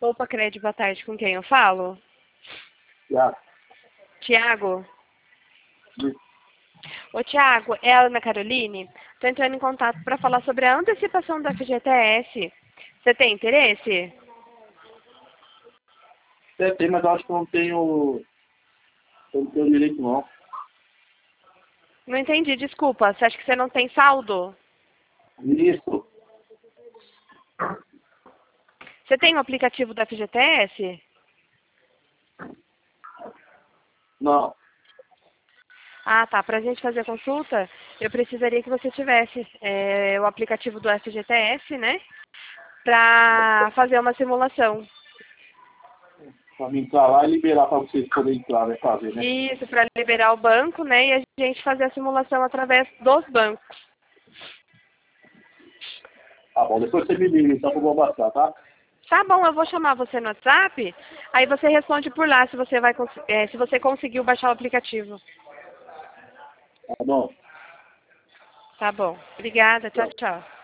Opa, Cred, boa tarde. Com quem eu falo? Já. Tiago? Ô, Tiago, é a Ana Caroline. Estou entrando em contato para falar sobre a antecipação do FGTS. Você tem interesse? Tem, mas eu acho que eu não tenho direito não. Não entendi, desculpa. Você acha que você não tem saldo? Isso. Você tem o aplicativo do FGTS? Não. Ah, tá. Para a gente fazer a consulta, eu precisaria que você tivesse o aplicativo do FGTS, né? Para fazer uma simulação. Pra mim entrar lá e liberar pra vocês poderem entrar, né? Fazer, né? Isso, para liberar o banco, né? E a gente fazer a simulação através dos bancos. Tá bom, depois você me liga então que eu vou baixar, tá? Tá bom, eu vou chamar você no WhatsApp, aí você responde por lá se você se você conseguiu baixar o aplicativo. Tá bom. Tá bom. Obrigada. Tchau, Tchau. tchau.